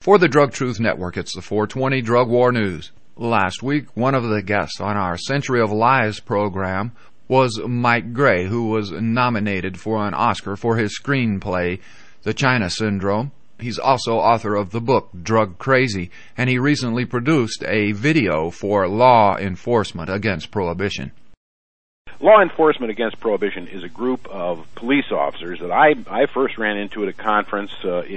For the Drug Truth Network, it's the 420 Drug War News. Last week, one of the guests on our Century of Lies program was Mike Gray, who was nominated for an Oscar for his screenplay, The China Syndrome. He's also author of the book, Drug Crazy, and he recently produced a video for Law Enforcement Against Prohibition. Law Enforcement Against Prohibition is a group of police officers that I first ran into at a conference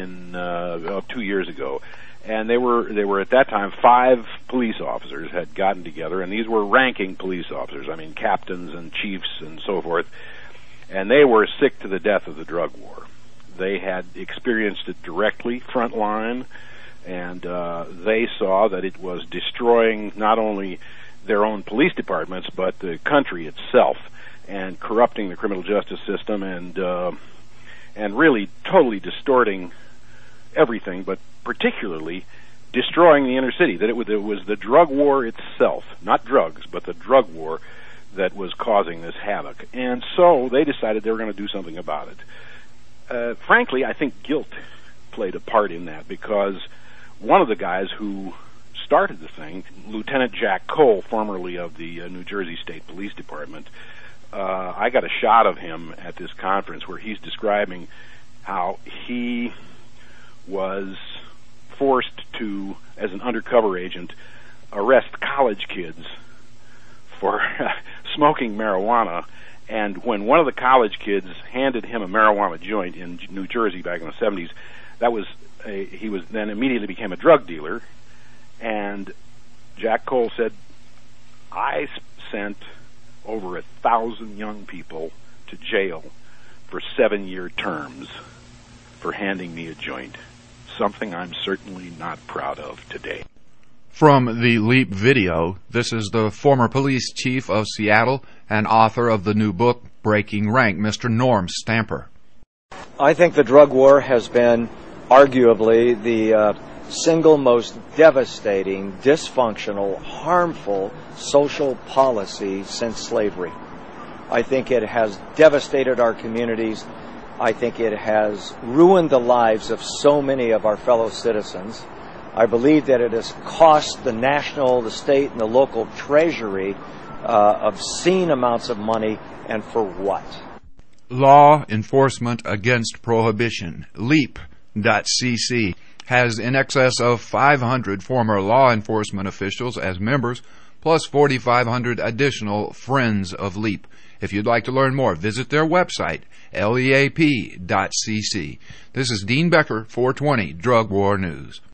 2 years ago, and they were at that time 5 police officers had gotten together, and these were ranking police officers. I mean, captains and chiefs and so forth, and they were sick to the death of the drug war. They had experienced it directly, frontline, and they saw that it was destroying not only their own police departments, but the country itself, and corrupting the criminal justice system, and really totally distorting everything, but particularly destroying the inner city. That it was the drug war itself, not drugs, but the drug war that was causing this havoc. And so they decided they were going to do something about it. Frankly, I think guilt played a part in that, because one of the guys who started the thing, Lieutenant Jack Cole, formerly of the New Jersey State Police Department, I got a shot of him at this conference where he's describing how he was forced to, as an undercover agent, arrest college kids for smoking marijuana. And when one of the college kids handed him a marijuana joint in New Jersey back in the 70s, he was then immediately became a drug dealer. And Jack Cole said, I sent over 1,000 young people to jail for 7-year terms for handing me a joint, something I'm certainly not proud of today. From the LEAP video, this is the former police chief of Seattle and author of the new book, Breaking Rank, Mr. Norm Stamper. I think the drug war has been arguably the single most devastating, dysfunctional, harmful social policy since slavery. I think it has devastated our communities. I think it has ruined the lives of so many of our fellow citizens. I believe that it has cost the national, the state, and the local treasury obscene amounts of money, and for what? Law Enforcement Against Prohibition, LEAP.cc, has in excess of 500 former law enforcement officials as members, plus 4,500 additional Friends of LEAP. If you'd like to learn more, visit their website, leap.cc. This is Dean Becker, 420 Drug War News.